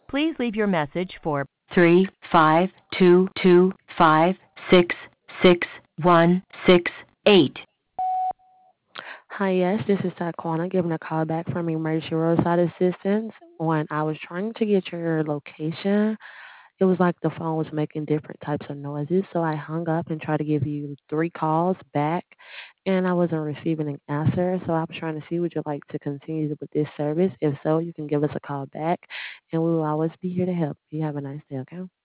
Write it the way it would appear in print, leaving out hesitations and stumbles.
Please leave your message for 35225666168. Hi, yes, this is Taquana giving a call back from Emergency Roadside Assistance. When I was trying to get your location, it was like the phone was making different types of noises. So I hung up and tried to give you three calls back, and I wasn't receiving an answer. So I was trying to see would you like to continue with this service? If so, you can give us a call back, and we will always be here to help. You have a nice day, okay?